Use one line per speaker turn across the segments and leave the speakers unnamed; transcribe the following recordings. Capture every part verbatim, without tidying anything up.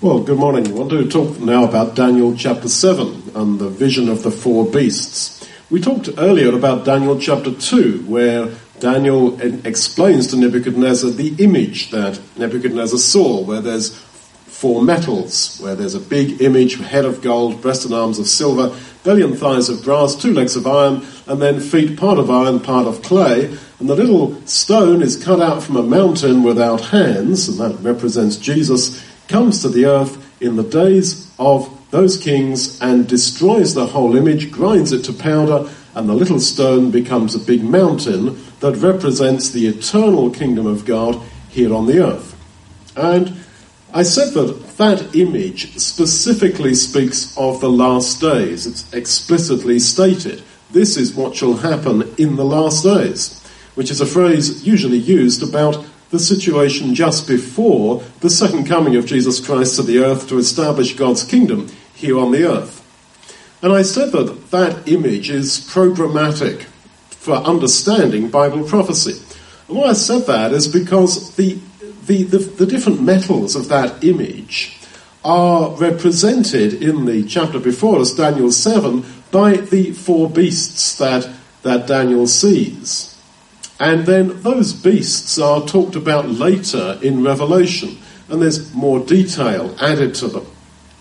Well, good morning. I want to talk now about Daniel chapter seven and the vision of the four beasts. We talked earlier about Daniel chapter two, where Daniel explains to Nebuchadnezzar the image that Nebuchadnezzar saw, where there's four metals, where there's a big image, head of gold, breast and arms of silver, belly and thighs of brass, two legs of iron, and then feet, part of iron, part of clay. And the little stone is cut out from a mountain without hands, and that represents Jesus, comes to the earth in the days of those kings and destroys the whole image, grinds it to powder, and the little stone becomes a big mountain that represents the eternal kingdom of God here on the earth. And I said that that image specifically speaks of the last days. It's explicitly stated. This is what shall happen in the last days, which is a phrase usually used about the situation just before the second coming of Jesus Christ to the earth to establish God's kingdom here on the earth. And I said that that image is programmatic for understanding Bible prophecy. And why I said that is because the, the, the, the different metals of that image are represented in the chapter before us, Daniel seven, by the four beasts that, that Daniel sees. And then those beasts are talked about later in Revelation, and there's more detail added to them.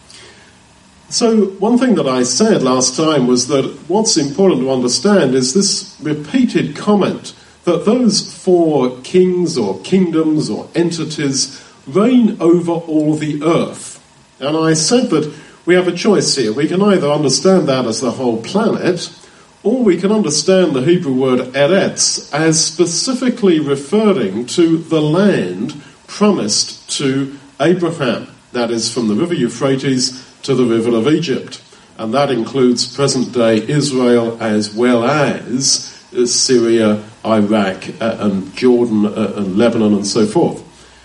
So one thing that I said last time was that what's important to understand is this repeated comment that those four kings or kingdoms or entities reign over all the earth. And I said that we have a choice here. We can either understand that as the whole planet, or we can understand the Hebrew word eretz as specifically referring to the land promised to Abraham. That is from the river Euphrates to the river of Egypt. And that includes present-day Israel as well as Syria, Iraq, uh, and Jordan, uh, and Lebanon, and so forth.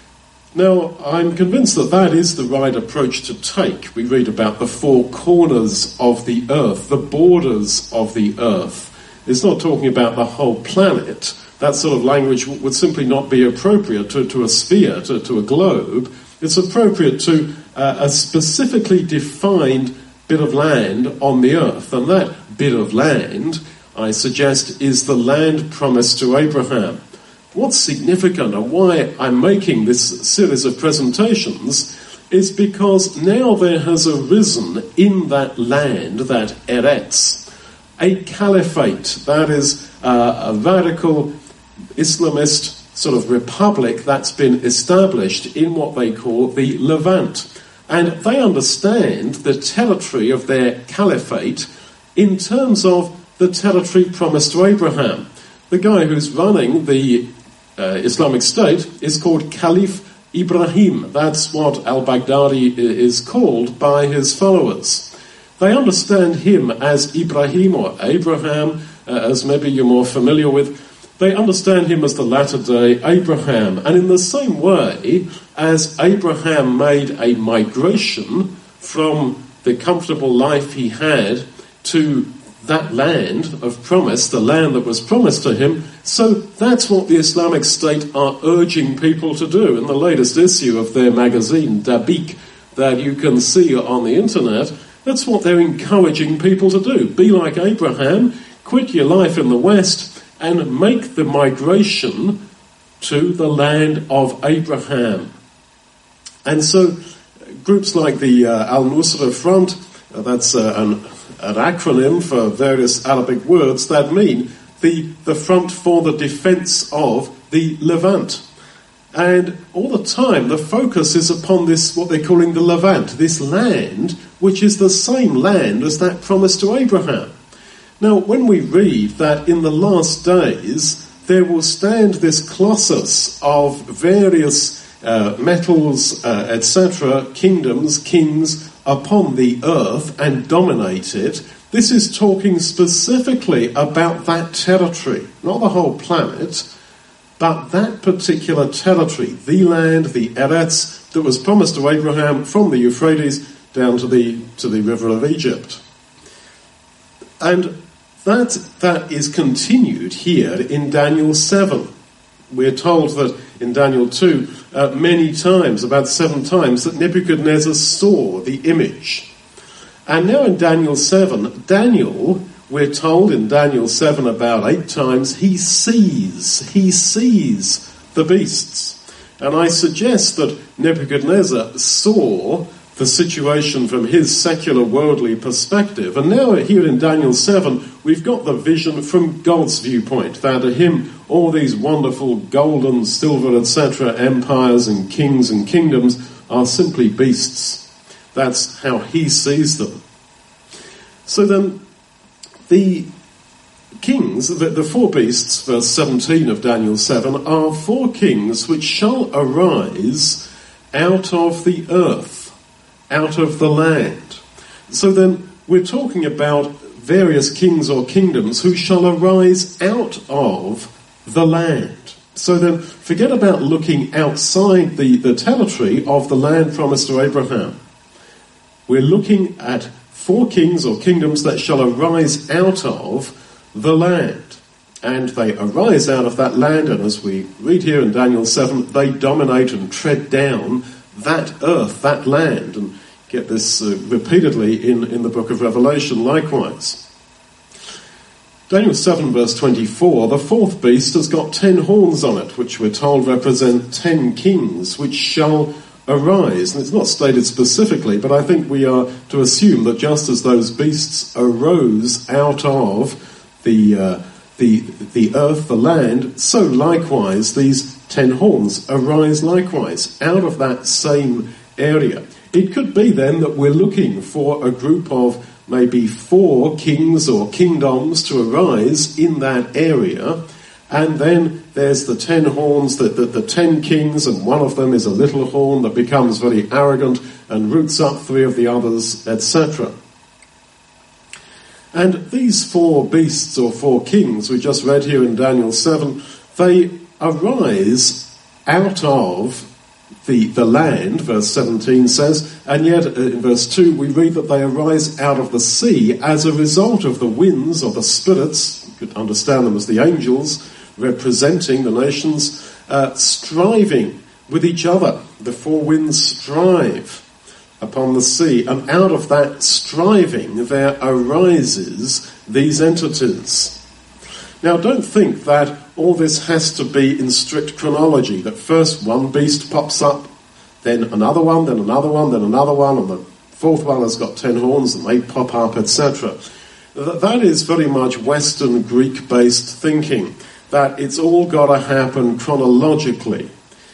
Now, I'm convinced that that is the right approach to take. We read about the four corners of the earth, the borders of the earth. It's not talking about the whole planet. That sort of language would simply not be appropriate to, to a sphere, to, to a globe. It's appropriate to uh, a specifically defined bit of land on the earth. And that bit of land, I suggest, is the land promised to Abraham. What's significant and why I'm making this series of presentations is because now there has arisen in that land, that Eretz, a caliphate, that is uh, a radical Islamist sort of republic that's been established in what they call the Levant. And they understand the territory of their caliphate in terms of the territory promised to Abraham. The guy who's running the Uh, Islamic State is called Caliph Ibrahim. That's what al-Baghdadi is called by his followers. They understand him as Ibrahim or Abraham, uh, as maybe you're more familiar with. They understand him as the latter-day Abraham. And in the same way as Abraham made a migration from the comfortable life he had to that land of promise, the land that was promised to him, so that's what the Islamic State are urging people to do. In the latest issue of their magazine, Dabiq, that you can see on the internet, that's what they're encouraging people to do. Be like Abraham, quit your life in the West, and make the migration to the land of Abraham. And so groups like the uh, Al-Nusra Front, uh, that's uh, an an acronym for various Arabic words that mean the, the front for the defense of the Levant. And all the time the focus is upon this, what they're calling the Levant, this land which is the same land as that promised to Abraham. Now, when we read that in the last days there will stand this colossus of various uh, metals, uh, et cetera, kingdoms, kings, upon the earth and dominate it, this is talking specifically about that territory, not the whole planet, but that particular territory, the land, the Eretz, that was promised to Abraham from the Euphrates down to the to the river of Egypt. And that that is continued here in Daniel seven. We're told that in Daniel two uh, many times, about seven times, that Nebuchadnezzar saw the image. And now in Daniel seven, Daniel, we're told in Daniel seven about eight times, he sees, he sees the beasts. And I suggest that Nebuchadnezzar saw the situation from his secular worldly perspective. And now here in Daniel seven, we've got the vision from God's viewpoint, that to him all these wonderful gold and silver, et cetera, empires and kings and kingdoms are simply beasts. That's how he sees them. So then, the kings, the, the four beasts, verse seventeen of Daniel seven, are four kings which shall arise out of the earth, out of the land. So then, we're talking about various kings or kingdoms who shall arise out of the land. So then, forget about looking outside the, the territory of the land promised to Abraham. We're looking at four kings or kingdoms that shall arise out of the land. And they arise out of that land, and as we read here in Daniel seven, they dominate and tread down that earth, that land, and get this uh, repeatedly in, in the book of Revelation likewise. Daniel seven verse twenty-four, the fourth beast has got ten horns on it, which we're told represent ten kings, which shall arise. And it's not stated specifically, but I think we are to assume that just as those beasts arose out of the uh, the the earth, the land, so likewise these ten horns arise likewise out of that same area. It could be then that we're looking for a group of maybe four kings or kingdoms to arise in that area, and then there's the ten horns, the, the, the ten kings, and one of them is a little horn that becomes very arrogant and roots up three of the others, et cetera. And these four beasts or four kings we just read here in Daniel seven, they arise out of the, the land, verse seventeen says, and yet in verse two we read that they arise out of the sea as a result of the winds or the spirits, you could understand them as the angels, representing the nations, uh, striving with each other. The four winds strive upon the sea, and out of that striving there arises these entities. Now don't think that all this has to be in strict chronology, that first one beast pops up, then another one, then another one, then another one, and the fourth one has got ten horns and they pop up, et cetera. That is very much Western Greek-based thinking, that it's all got to happen chronologically.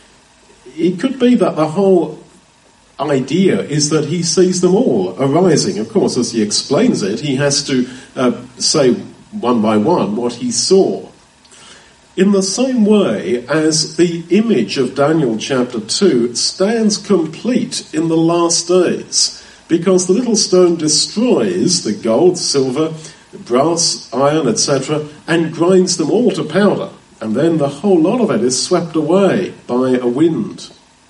It could be that the whole idea is that he sees them all arising. Of course, as he explains it, he has to uh, say one by one what he saw. In the same way as the image of Daniel chapter two stands complete in the last days, because the little stone destroys the gold, silver, brass, iron, et cetera, and grinds them all to powder, and then the whole lot of it is swept away by a wind.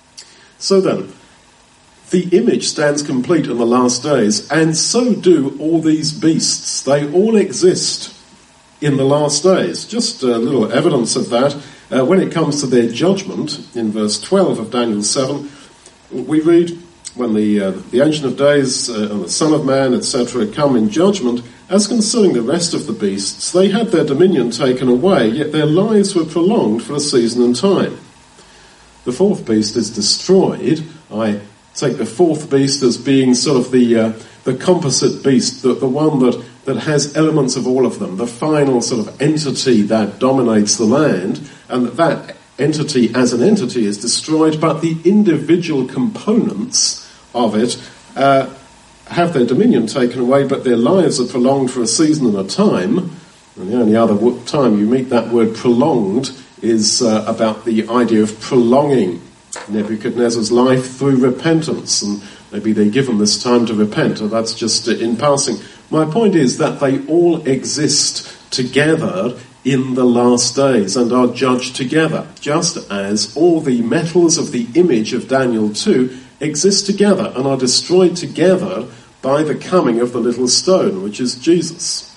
So then, the image stands complete in the last days, and so do all these beasts. They all exist in the last days. Just a little evidence of that. Uh, when it comes to their judgment, in verse twelve of Daniel seven, we read, when the uh, the Ancient of Days uh, and the Son of Man, et cetera, come in judgment, as concerning the rest of the beasts, they had their dominion taken away, yet their lives were prolonged for a season and time. The fourth beast is destroyed. I take the fourth beast as being sort of the uh, the composite beast, the, the one that, that has elements of all of them, the final sort of entity that dominates the land, and that, that entity as an entity is destroyed, but the individual components of it uh, have their dominion taken away, but their lives are prolonged for a season and a time. And the only other w- time you meet that word prolonged is uh, about the idea of prolonging Nebuchadnezzar's life through repentance, and maybe they give him this time to repent, and that's just in passing. My point is that they all exist together in the last days and are judged together, just as all the metals of the image of Daniel two exist together and are destroyed together by the coming of the little stone, which is Jesus.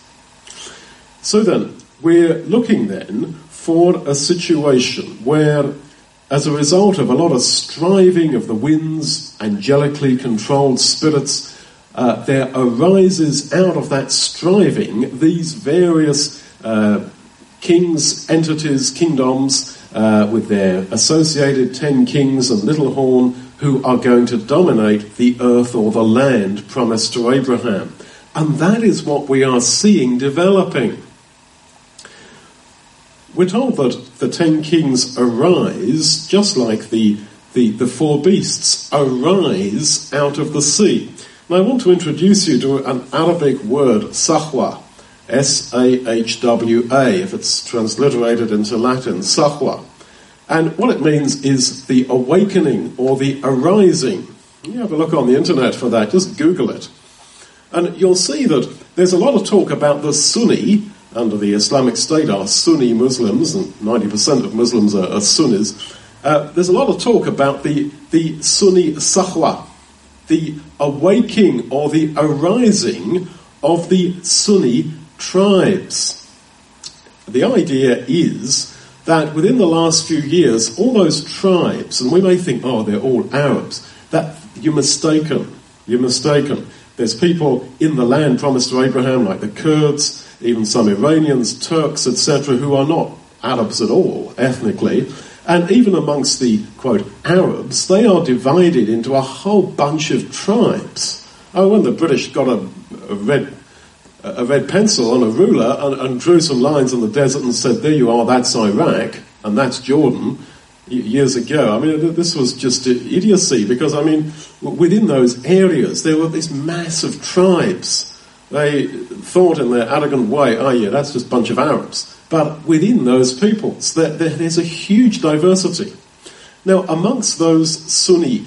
So then, we're looking then for a situation where as a result of a lot of striving of the winds, angelically controlled spirits, uh, there arises out of that striving these various uh, kings, entities, kingdoms, uh, with their associated ten kings and little horn, who are going to dominate the earth or the land promised to Abraham. And that is what we are seeing developing. We're told that the ten kings arise, just like the, the, the four beasts arise out of the sea. And I want to introduce you to an Arabic word, sahwa, S A H W A, if it's transliterated into Latin, sahwa. And what it means is the awakening or the arising. You have a look on the internet for that, just Google it. And you'll see that there's a lot of talk about the Sunni, under the Islamic State are Sunni Muslims, and ninety percent of Muslims are, are Sunnis. Uh, there's a lot of talk about the, the Sunni sahwa, the awaking or the arising of the Sunni tribes. The idea is that within the last few years, all those tribes, and we may think, oh, they're all Arabs, that you're mistaken, you're mistaken. There's people in the land promised to Abraham, like the Kurds, even some Iranians, Turks, et cetera, who are not Arabs at all, ethnically. And even amongst the, quote, Arabs, they are divided into a whole bunch of tribes. Oh, when the British got a, a red a red pencil on a ruler and, and drew some lines on the desert and said, there you are, that's Iraq, and that's Jordan, years ago. I mean, this was just idiocy, because, I mean, within those areas, there were these massive tribes. They thought in their arrogant way, oh yeah, that's just a bunch of Arabs. But within those peoples, there, there, there's a huge diversity. Now, amongst those Sunni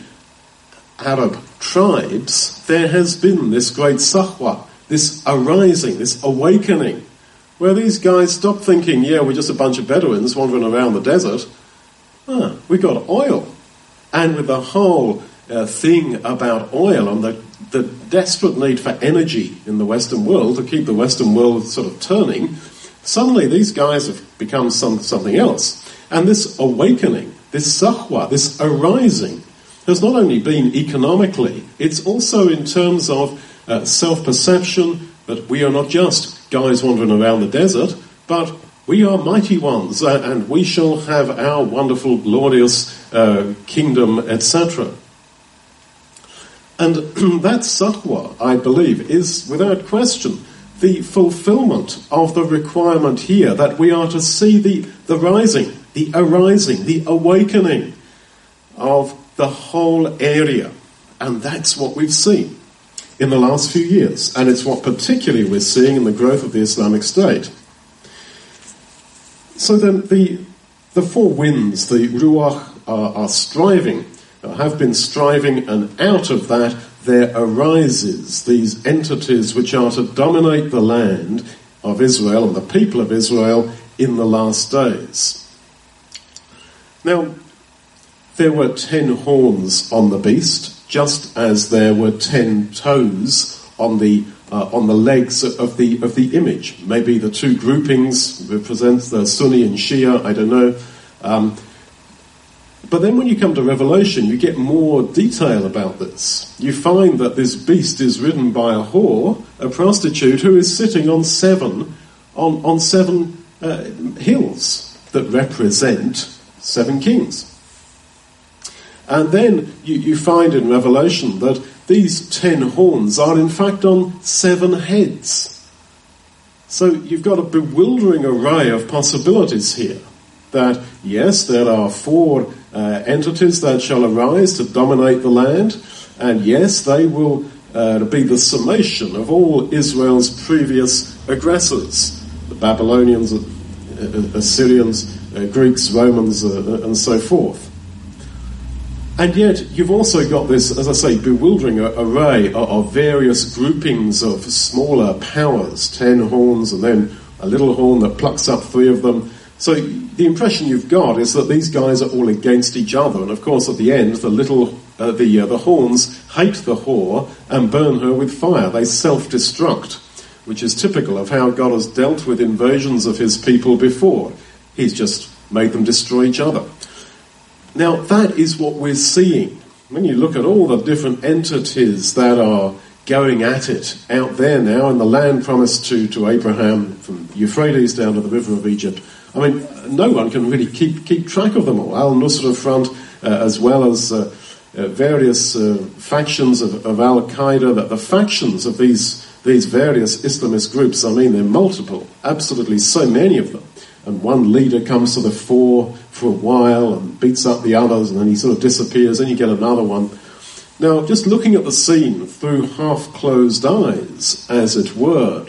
Arab tribes, there has been this great sahwa, this arising, this awakening, where these guys stop thinking, yeah, we're just a bunch of Bedouins wandering around the desert. Ah, we got oil. And with the whole uh, thing about oil and the, the desperate need for energy in the Western world to keep the Western world sort of turning, suddenly these guys have become some, something else. And this awakening, this sahwa, this arising, has not only been economically, it's also in terms of uh, self-perception, that we are not just guys wandering around the desert, but we are mighty ones, uh, and we shall have our wonderful, glorious uh, kingdom, et cetera. And that sahwa, I believe, is, without question, the fulfillment of the requirement here that we are to see the, the rising, the arising, the awakening of the whole area. And that's what we've seen in the last few years. And it's what particularly we're seeing in the growth of the Islamic State. So then the, the four winds, the Ruach, are, are striving, have been striving, and out of that there arises these entities which are to dominate the land of Israel and the people of Israel in the last days. Now, there were ten horns on the beast, just as there were ten toes on the uh, on the legs of the of the image. Maybe the two groupings represent the Sunni and Shia, I don't know. Um, But then when you come to Revelation, you get more detail about this. You find that this beast is ridden by a whore, a prostitute, who is sitting on seven, on, on seven uh, hills that represent seven kings. And then you, you find in Revelation that these ten horns are in fact on seven heads. So you've got a bewildering array of possibilities here. That, yes, there are four uh, entities that shall arise to dominate the land, and yes, they will uh, be the summation of all Israel's previous aggressors, the Babylonians, uh, Assyrians, uh, Greeks, Romans, uh, and so forth. And yet, you've also got this, as I say, bewildering array of, of various groupings of smaller powers, ten horns, and then a little horn that plucks up three of them. So the impression you've got is that these guys are all against each other, and of course at the end the little uh, the uh, the horns hate the whore and burn her with fire. They self-destruct, which is typical of how God has dealt with invasions of his people before. He's just made them destroy each other. Now, that is what we're seeing. When you look at all the different entities that are going at it out there now in the land promised to, to Abraham from Euphrates down to the river of Egypt, I mean, no one can really keep keep track of them all. Al-Nusra Front, uh, as well as uh, uh, various uh, factions of, of Al-Qaeda, that the factions of these these various Islamist groups, I mean, they're multiple, absolutely so many of them. And one leader comes to the fore for a while and beats up the others, and then he sort of disappears, and you get another one. Now, just looking at the scene through half-closed eyes, as it were,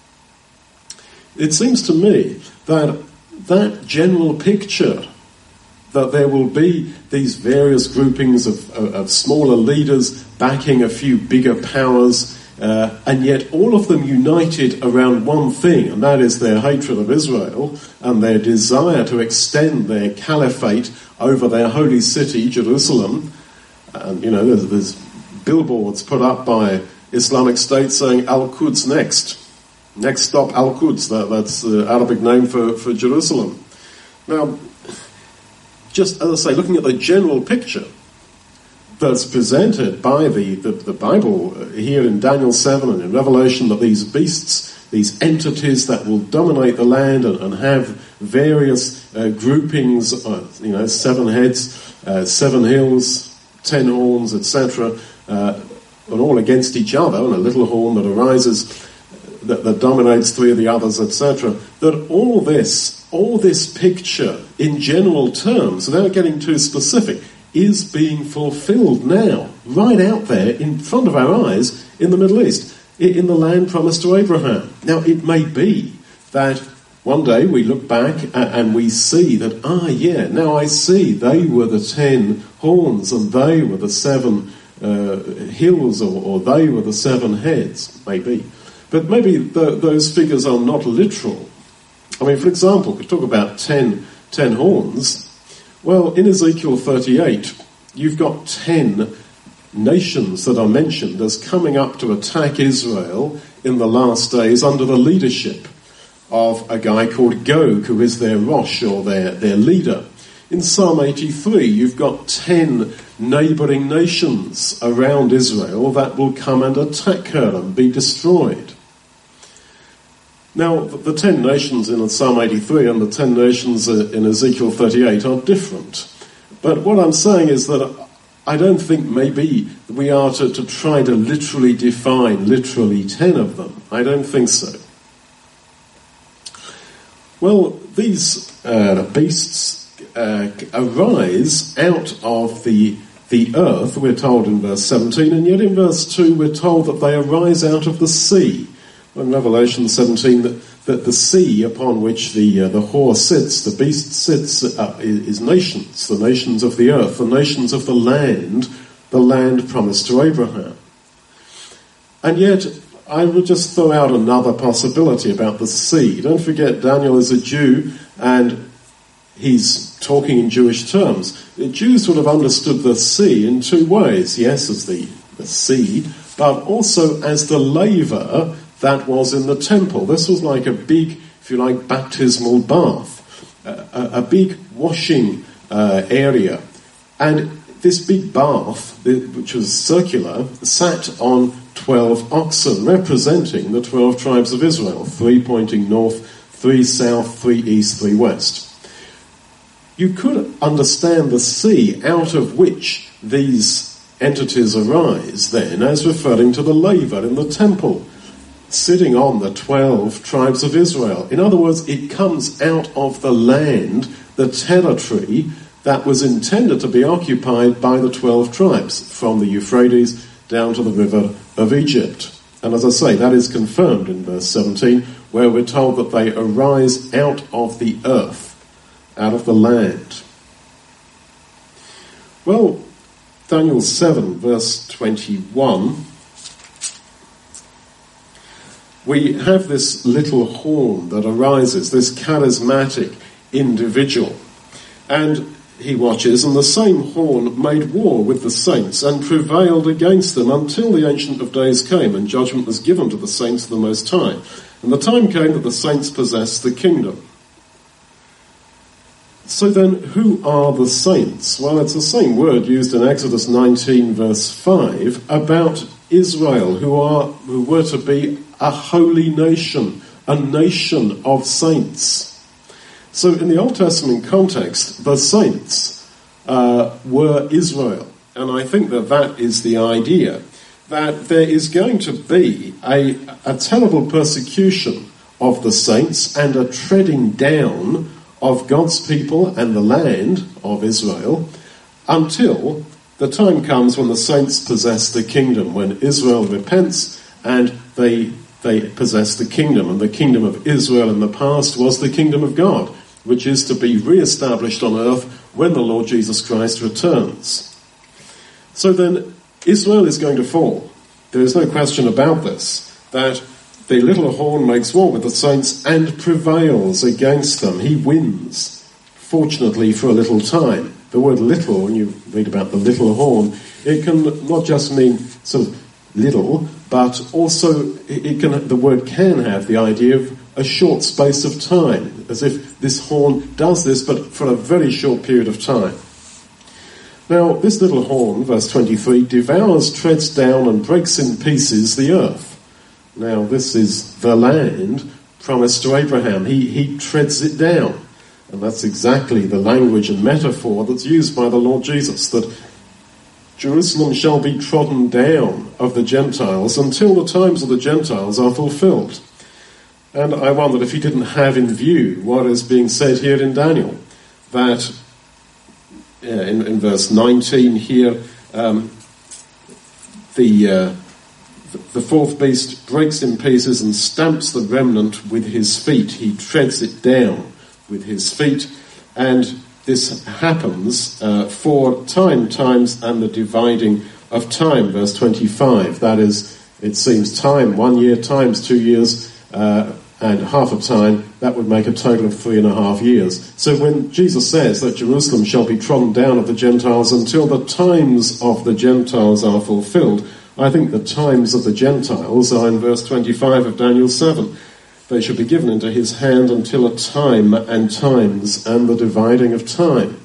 it seems to me that that general picture, that there will be these various groupings of, of, of smaller leaders backing a few bigger powers, uh, and yet all of them united around one thing, and that is their hatred of Israel and their desire to extend their caliphate over their holy city, Jerusalem. And, you know, there's, there's billboards put up by Islamic State saying Al-Quds next. Next stop, Al-Quds. That, that's the Arabic name for, for Jerusalem. Now, just as I say, looking at the general picture that's presented by the, the, the Bible here in Daniel seven and in Revelation, that these beasts, these entities that will dominate the land and, and have various uh, groupings, uh, you know, seven heads, uh, seven hills, ten horns, et cetera, uh, and all against each other, and a little horn that arises that, that dominates three of the others, et cetera, that all this, all this picture, in general terms, without getting too specific, is being fulfilled now, right out there in front of our eyes in the Middle East, in the land promised to Abraham. Now, it may be that one day we look back and we see that, ah, yeah, now I see they were the ten horns and they were the seven uh, hills, or, or they were the seven heads, maybe. But maybe the, those figures are not literal. I mean, for example, we talk about ten, ten horns. Well, in Ezekiel thirty-eight, you've got ten nations that are mentioned as coming up to attack Israel in the last days under the leadership of a guy called Gog, who is their Rosh, or their, their leader. In Psalm eighty-three, you've got ten neighbouring nations around Israel that will come and attack her and be destroyed. Now, the ten nations in Psalm eighty-three and the ten nations in Ezekiel thirty-eight are different. But what I'm saying is that I don't think maybe we are to, to try to literally define literally ten of them. I don't think so. Well, these uh, beasts uh, arise out of the, the earth, we're told in verse seventeen, and yet in verse two we're told that they arise out of the sea. In Revelation seventeen, that, that the sea upon which the uh, the whore sits, the beast sits, uh, is nations, the nations of the earth, the nations of the land, the land promised to Abraham. And yet, I would just throw out another possibility about the sea. Don't forget, Daniel is a Jew, and he's talking in Jewish terms. The Jews would have understood the sea in two ways. Yes, as the, the sea, but also as the laver that was in the temple. This was like a big, if you like, baptismal bath, a, a big washing uh, area. And this big bath, which was circular, sat on twelve oxen, representing the twelve tribes of Israel, three pointing north, three south, three east, three west. You could understand the sea out of which these entities arise then as referring to the laver in the temple, sitting on the twelve tribes of Israel. In other words, it comes out of the land, the territory that was intended to be occupied by the twelve tribes, from the Euphrates down to the river of Egypt. And as I say, that is confirmed in verse seventeen, where we're told that they arise out of the earth, out of the land. Well, Daniel seven, verse twenty-one, we have this little horn that arises, this charismatic individual. And he watches, and the same horn made war with the saints and prevailed against them until the Ancient of Days came, and judgment was given to the saints of the Most High. And the time came that the saints possessed the kingdom. So then, who are the saints? Well, it's the same word used in Exodus nineteen, verse five, about Israel, who are who were to be a holy nation, a nation of saints. So in the Old Testament context, the saints uh, were Israel. And I think that that is the idea, that there is going to be a, a terrible persecution of the saints and a treading down of God's people and the land of Israel until the time comes when the saints possess the kingdom, when Israel repents and they they possess the kingdom. And the kingdom of Israel in the past was the kingdom of God, which is to be re-established on earth when the Lord Jesus Christ returns. So then, Israel is going to fall. There is no question about this, that the little horn makes war with the saints and prevails against them. He wins, fortunately for a little time. The word little, when you read about the little horn, it can not just mean sort of little, but also it can, the word can have the idea of a short space of time, as if this horn does this, but for a very short period of time. Now, this little horn, verse twenty-three, devours, treads down, and breaks in pieces the earth. Now, this is the land promised to Abraham. He, he treads it down. And that's exactly the language and metaphor that's used by the Lord Jesus, that Jerusalem shall be trodden down of the Gentiles until the times of the Gentiles are fulfilled. And I wondered if he didn't have in view what is being said here in Daniel, that uh, in, in verse nineteen here, um, the, uh, the fourth beast breaks in pieces and stamps the remnant with his feet. He treads it down with his feet, and this happens uh, for time, times, and the dividing of time, verse twenty-five. That is, it seems time, one year times two years, uh, and half a time, that would make a total of three and a half years. So when Jesus says that Jerusalem shall be trodden down of the Gentiles until the times of the Gentiles are fulfilled, I think the times of the Gentiles are in verse twenty-five of Daniel seven. They shall be given into his hand until a time and times and the dividing of time.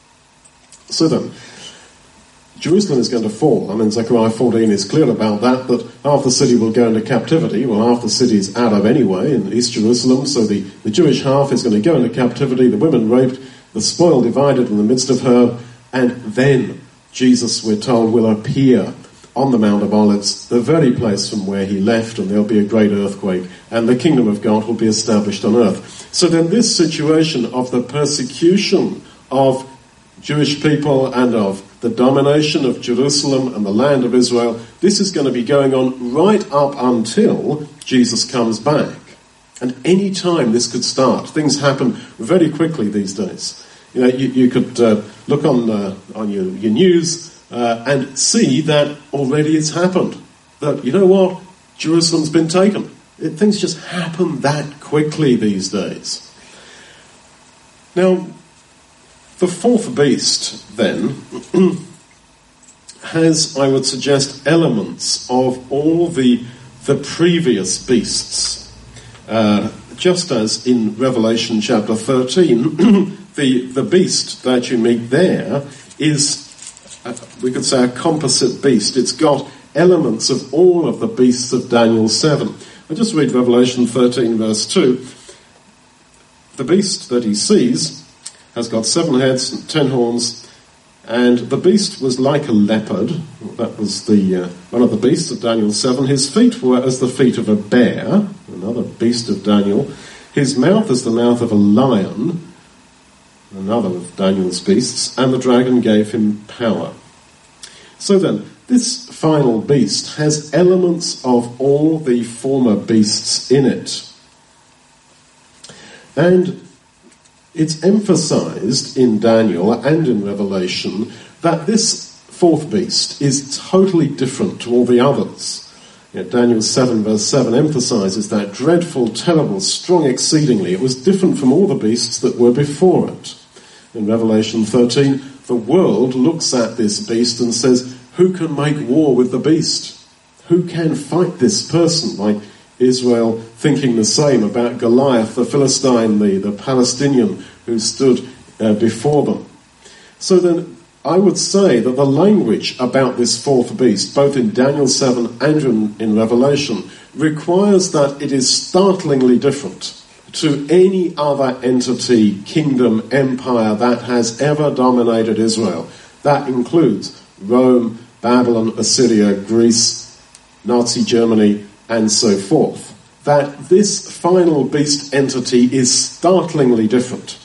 So then, Jerusalem is going to fall. I mean, Zechariah fourteen is clear about that, that half the city will go into captivity. Well, half the city is out of anyway in East Jerusalem, so the, the Jewish half is going to go into captivity, the women raped, the spoil divided in the midst of her, and then Jesus, we're told, will appear on the Mount of Olives, the very place from where he left, and there'll be a great earthquake, and the kingdom of God will be established on earth. So then this situation of the persecution of Jewish people and of the domination of Jerusalem and the land of Israel, this is going to be going on right up until Jesus comes back. And any time this could start. Things happen very quickly these days. You know, you, you could uh, look on uh, on your, your news Uh, and see that already it's happened. That, you know what, Jerusalem's been taken. It, things just happen that quickly these days. Now, the fourth beast, then, has, I would suggest, elements of all the, the previous beasts. Uh, just as in Revelation chapter thirteen, the, the beast that you meet there is, we could say, a composite beast. It's got elements of all of the beasts of Daniel seven. I'll just read Revelation thirteen, verse two. The beast that he sees has got seven heads and ten horns, and the beast was like a leopard. That was the uh, one of the beasts of Daniel seven. His feet were as the feet of a bear, another beast of Daniel. His mouth is the mouth of a lion, another of Daniel's beasts, and the dragon gave him power. So then, this final beast has elements of all the former beasts in it. And it's emphasized in Daniel and in Revelation that this fourth beast is totally different to all the others. You know, Daniel seven verse seven emphasizes that dreadful, terrible, strong exceedingly. It was different from all the beasts that were before it. In Revelation thirteen, the world looks at this beast and says, who can make war with the beast? Who can fight this person? Like Israel thinking the same about Goliath, the Philistine, the, the Palestinian, who stood uh, before them. So then I would say that the language about this fourth beast, both in Daniel seven and in, in Revelation, requires that it is startlingly different to any other entity, kingdom, empire that has ever dominated Israel. That includes Rome, Babylon, Assyria, Greece, Nazi Germany, and so forth. That this final beast entity is startlingly different.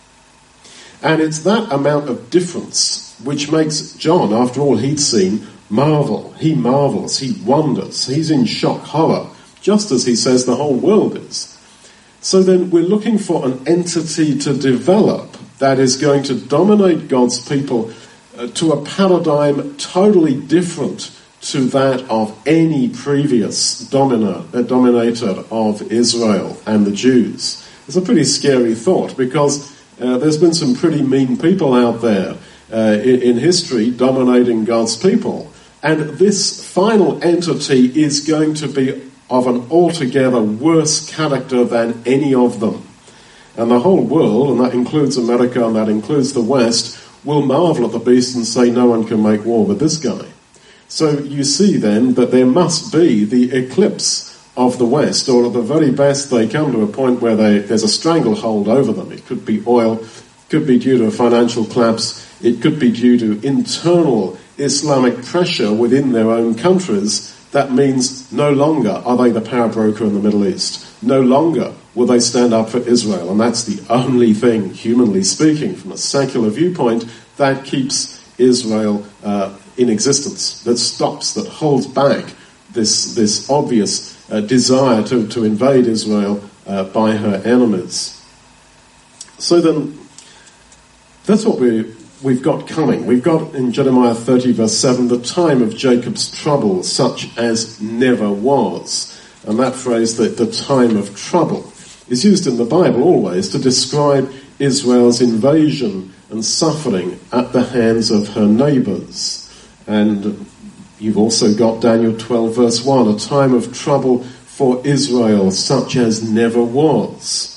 And it's that amount of difference which makes John, after all he'd seen, marvel. He marvels, he wonders, he's in shock, horror, just as he says the whole world is. So then we're looking for an entity to develop that is going to dominate God's people uh, to a paradigm totally different to that of any previous dominer, uh, dominator of Israel and the Jews. It's a pretty scary thought, because uh, there's been some pretty mean people out there uh, in, in history dominating God's people. And this final entity is going to be of an altogether worse character than any of them. And the whole world, and that includes America and that includes the West, will marvel at the beast and say no one can make war with this guy. So you see then that there must be the eclipse of the West, or at the very best they come to a point where they, there's a stranglehold over them. It could be oil, it could be due to a financial collapse, it could be due to internal Islamic pressure within their own countries. That means no longer are they the power broker in the Middle East. No longer will they stand up for Israel. And that's the only thing, humanly speaking, from a secular viewpoint, that keeps Israel uh, in existence, that stops, that holds back this, this obvious uh, desire to, to invade Israel uh, by her enemies. So then, that's what we're We've got coming. We've got in Jeremiah thirty verse seven, the time of Jacob's trouble, such as never was. And that phrase, the, the time of trouble, is used in the Bible always to describe Israel's invasion and suffering at the hands of her neighbours. And you've also got Daniel twelve verse one, a time of trouble for Israel, such as never was.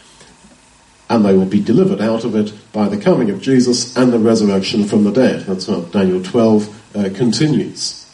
And they will be delivered out of it by the coming of Jesus and the resurrection from the dead. That's what Daniel twelve uh, continues.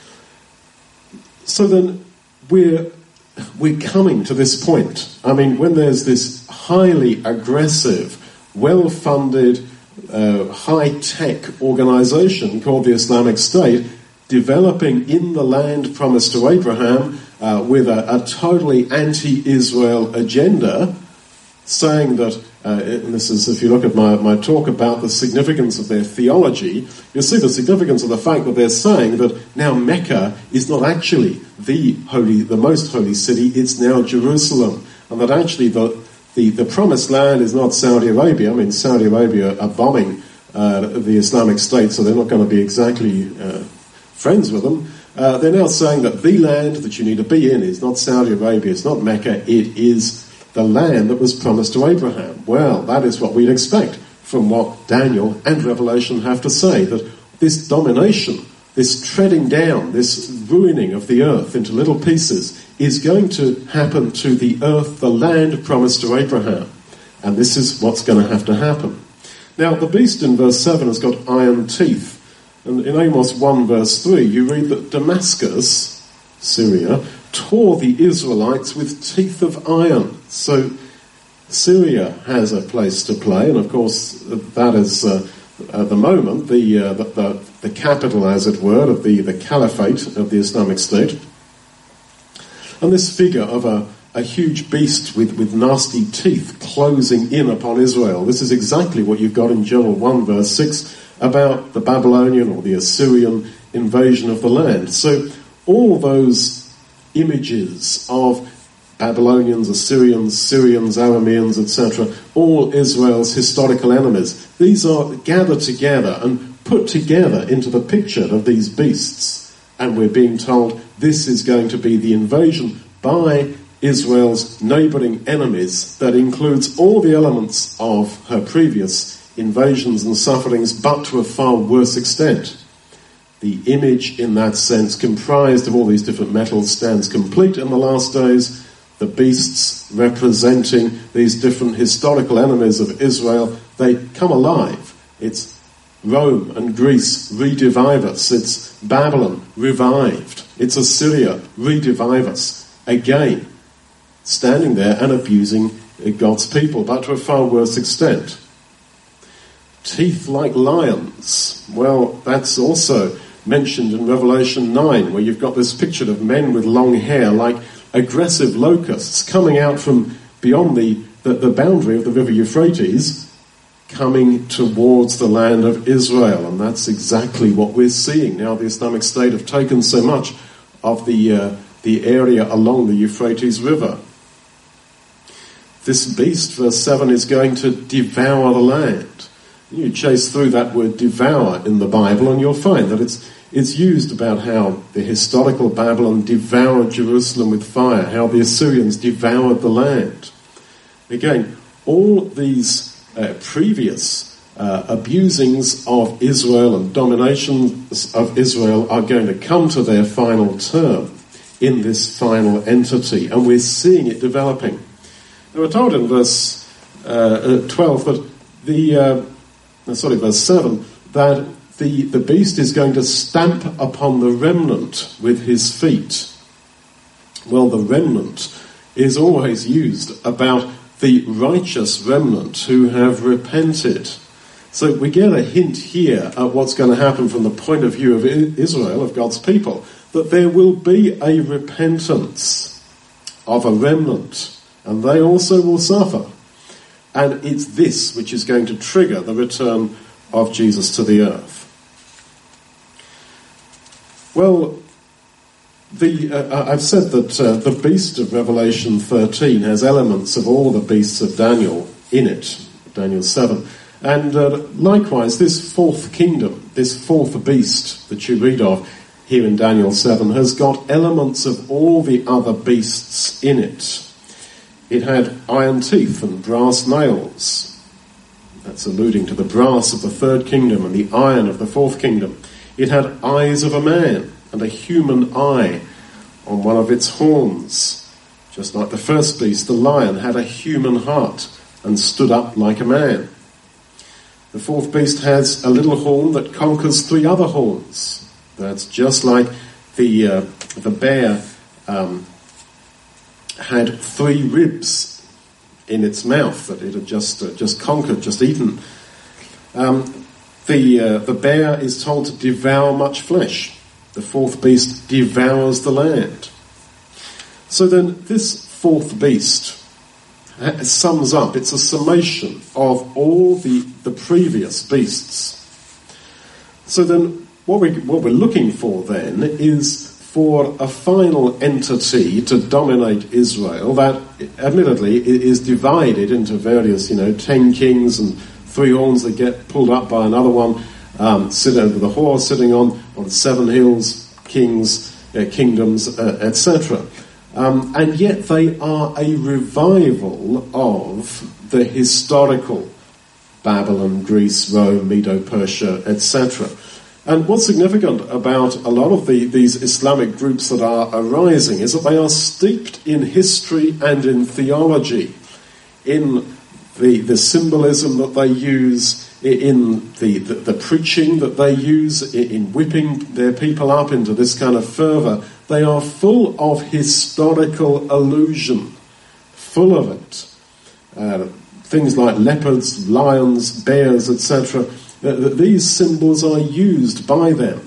So then we're, we're coming to this point. I mean, when there's this highly aggressive, well-funded, uh, high-tech organization called the Islamic State developing in the land promised to Abraham uh, with a, a totally anti-Israel agenda, saying that, uh, and this is, if you look at my, my talk about the significance of their theology, you'll see the significance of the fact that they're saying that now Mecca is not actually the holy, the most holy city, it's now Jerusalem. And that actually the, the, the promised land is not Saudi Arabia. I mean, Saudi Arabia are bombing uh, the Islamic State, so they're not going to be exactly uh, friends with them. Uh, they're now saying that the land that you need to be in is not Saudi Arabia, it's not Mecca, it is the land that was promised to Abraham. Well, that is what we'd expect from what Daniel and Revelation have to say, that this domination, this treading down, this ruining of the earth into little pieces is going to happen to the earth, the land promised to Abraham. And this is what's going to have to happen. Now, the beast in verse seven has got iron teeth. And in Amos one verse three, you read that Damascus, Syria, tore the Israelites with teeth of iron. So Syria has a place to play, and of course that is uh, at the moment the, uh, the, the the capital, as it were, of the, the caliphate of the Islamic State. And this figure of a, a huge beast with, with nasty teeth closing in upon Israel, this is exactly what you've got in Joel one verse six about the Babylonian or the Assyrian invasion of the land. So all those images of Babylonians, Assyrians, Syrians, Arameans, et cetera, all Israel's historical enemies, these are gathered together and put together into the picture of these beasts. And we're being told this is going to be the invasion by Israel's neighbouring enemies that includes all the elements of her previous invasions and sufferings, but to a far worse extent. The image, in that sense, comprised of all these different metals, stands complete in the last days. The beasts representing these different historical enemies of Israel they come alive. It's Rome and Greece revive us. It's Babylon revived. It's Assyria revive us again, standing there and abusing God's people, but to a far worse extent. Teeth like lions. Well, that's also mentioned in Revelation nine, where you've got this picture of men with long hair like aggressive locusts coming out from beyond the, the, the boundary of the river Euphrates, coming towards the land of Israel. And that's exactly what we're seeing now. The Islamic State have taken so much of the, uh, the area along the Euphrates River. This beast, verse seven, is going to devour the land. You chase through that word devour in the Bible and you'll find that it's it's used about how the historical Babylon devoured Jerusalem with fire, how the Assyrians devoured the land. Again, all these uh, previous uh, abusings of Israel and dominations of Israel are going to come to their final term in this final entity, and we're seeing it developing. Now, we're told in verse uh, twelve that the, uh, sorry, verse seven, that the, the beast is going to stamp upon the remnant with his feet. Well, the remnant is always used about the righteous remnant who have repented. So we get a hint here at what's going to happen from the point of view of Israel, of God's people, that there will be a repentance of a remnant, and they also will suffer. And it's this which is going to trigger the return of Jesus to the earth. Well, the uh, I've said that uh, the beast of Revelation thirteen has elements of all the beasts of Daniel in it, Daniel seven. And uh, likewise, this fourth kingdom, this fourth beast that you read of here in Daniel seven, has got elements of all the other beasts in it. It had iron teeth and brass nails. That's alluding to the brass of the third kingdom and the iron of the fourth kingdom. It had eyes of a man and a human eye on one of its horns. Just like the first beast, the lion had a human heart and stood up like a man. The fourth beast has a little horn that conquers three other horns. That's just like the uh, the bear um, had three ribs in its mouth that it had just uh, just conquered, just eaten. Um, the uh, the bear is told to devour much flesh. The fourth beast devours the land. So then, this fourth beast sums up. It's a summation of all the the previous beasts. So then, what we what we're looking for then is for a final entity to dominate Israel that, admittedly, is divided into various, you know, ten kings and three horns that get pulled up by another one, um, sit over the horse, sitting on, on seven hills, kings, uh, kingdoms, uh, et cetera. Um, and yet they are a revival of the historical Babylon, Greece, Rome, Medo-Persia, et cetera. And what's significant about a lot of the, these Islamic groups that are arising is that they are steeped in history and in theology, in the, the symbolism that they use, in the, the, the preaching that they use, in whipping their people up into this kind of fervour. They are full of historical allusion, full of it. Uh, things like leopards, lions, bears, et cetera. That these symbols are used by them.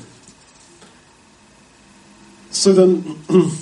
So then,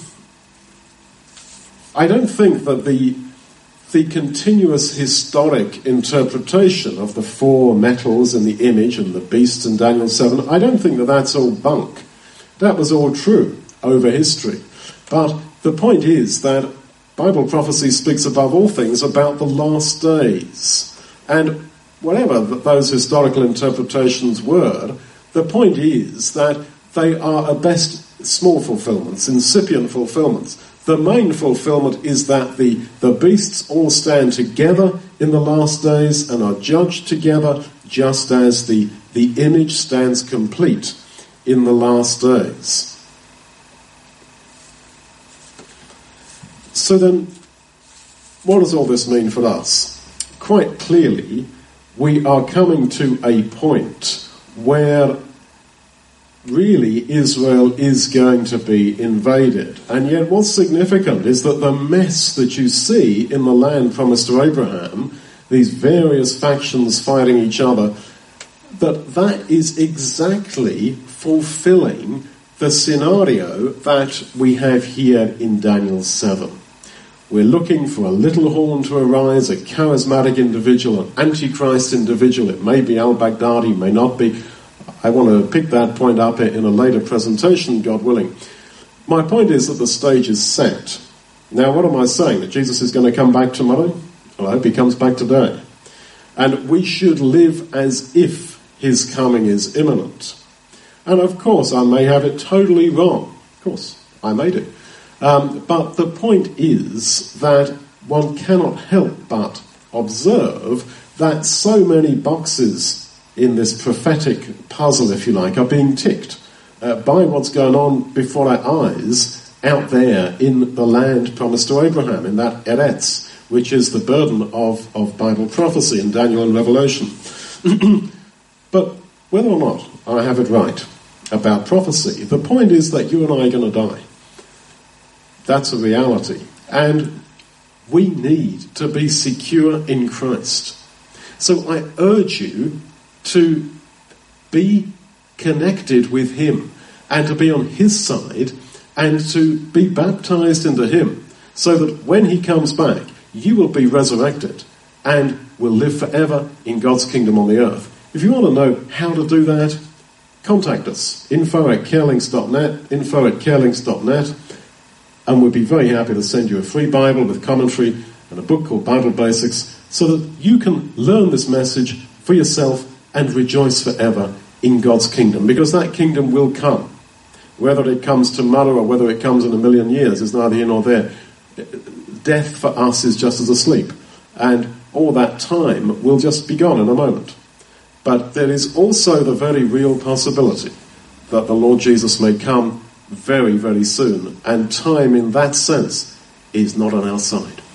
I don't think that the the continuous historic interpretation of the four metals in the image and the beast in Daniel seven, I don't think that that's all bunk. That was all true over history. But the point is that Bible prophecy speaks above all things about the last days. And whatever those historical interpretations were, the point is that they are at best small fulfillments, incipient fulfillments. The main fulfillment is that the, the beasts all stand together in the last days and are judged together, just as the, the image stands complete in the last days. So then, what does all this mean for us? Quite clearly, we are coming to a point where really Israel is going to be invaded. And yet what's significant is that the mess that you see in the land promised to Abraham, these various factions fighting each other, that that is exactly fulfilling the scenario that we have here in Daniel seven. We're looking for a little horn to arise, a charismatic individual, an antichrist individual. It may be al-Baghdadi, may not be. I want to pick that point up in a later presentation, God willing. My point is that the stage is set. Now, what am I saying? That Jesus is going to come back tomorrow? Well, I hope he comes back today. And we should live as if his coming is imminent. And of course, I may have it totally wrong. Of course, I may do. Um, but the point is that one cannot help but observe that so many boxes in this prophetic puzzle, if you like, are being ticked uh, by what's going on before our eyes out there in the land promised to Abraham, in that Eretz, which is the burden of, of Bible prophecy in Daniel and Revelation. But whether or not I have it right about prophecy, the point is that you and I are going to die. That's a reality. And we need to be secure in Christ. So I urge you to be connected with him and to be on his side and to be baptized into him so that when he comes back, you will be resurrected and will live forever in God's kingdom on the earth. If you want to know how to do that, contact us. Info at carelinks dot net, info at carelinks dot net, and we'd be very happy to send you a free Bible with commentary and a book called Bible Basics so that you can learn this message for yourself and rejoice forever in God's kingdom, because that kingdom will come. Whether it comes tomorrow or whether it comes in a million years is neither here nor there. Death for us is just as a sleep, and all that time will just be gone in a moment. But there is also the very real possibility that the Lord Jesus may come very, very soon, and time in that sense is not on our side.